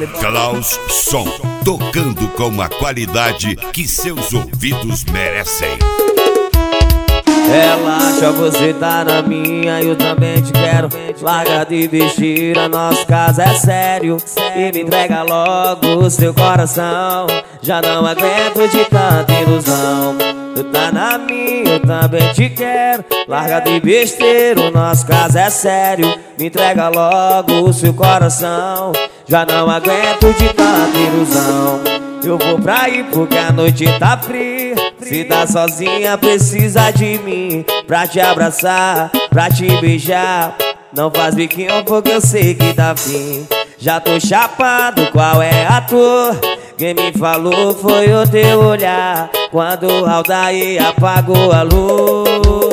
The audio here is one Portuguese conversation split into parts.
Klaus Som, tocando com a qualidade que seus ouvidos merecem. Relaxa, você tá na minha, eu também te quero. Larga de besteira, nosso caso é sério. E me entrega logo o seu coração. Já não aguento de tanta ilusão. Tu tá na minha, eu também te quero. Larga de besteira, o nosso caso é sério. Me entrega logo o seu coração. Já não aguento de tanta ilusão. Eu vou pra ir porque a noite tá fria. Se tá sozinha precisa de mim pra te abraçar, pra te beijar. Não faz biquinho porque eu sei que tá fim. Já tô chapado, qual é a tua? Quem me falou foi o teu olhar quando o Aldair apagou a luz.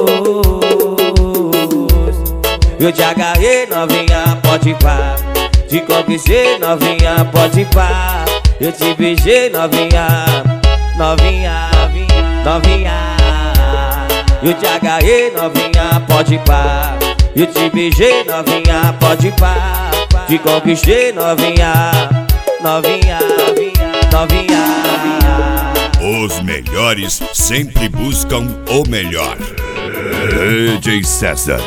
Eu te agarrei, novinha, pode pá. Te conquistei, novinha, pode pá. Eu te beijei, novinha, novinha, novinha. Eu te agarrei, novinha, pode pá. Eu te beijei, novinha, pode pá. Te conquistei, novinha, novinha, novinha. Os melhores sempre buscam o melhor. DJ César.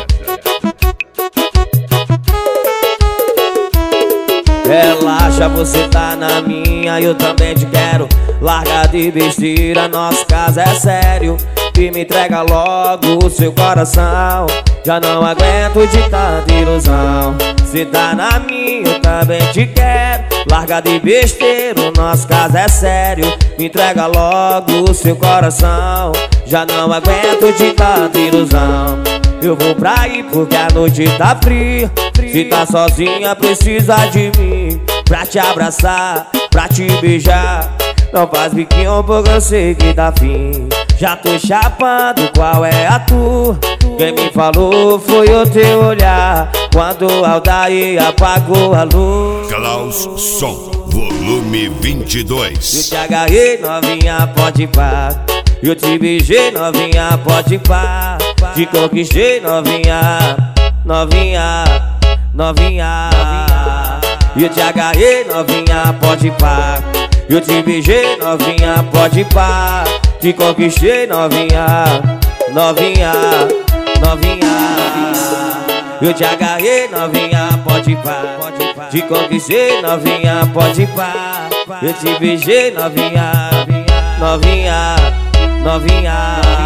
Relaxa, você tá na minha, eu também te quero. Larga de besteira, nosso caso é sério. E me entrega logo o seu coração. Já não aguento de tanta ilusão. Você tá na minha, eu também te quero. Larga de besteira, o nosso caso é sério. Me entrega logo o seu coração. Já não aguento de tanta ilusão. Eu vou pra ir porque a noite tá fria. Se tá sozinha precisa de mim pra te abraçar, pra te beijar. Não faz biquinho porque eu sei que tá fim. Já tô chapando, qual é a tua? Quem me falou foi o teu olhar quando o Aldair apagou a luz. Klaus Som, volume 22. Eu te agarrei, novinha, pode pá. Eu te beijei, novinha, pode pá. Te conquistei, novinha, novinha, novinha. Eu te agarrei, novinha, pode pá. Eu te beijei, novinha, pode pá. Te conquistei, novinha, novinha, novinha. Eu te agarrei, novinha, pode pá. Te conquistei, novinha, pode pá. Eu te beijei, novinha, novinha, novinha.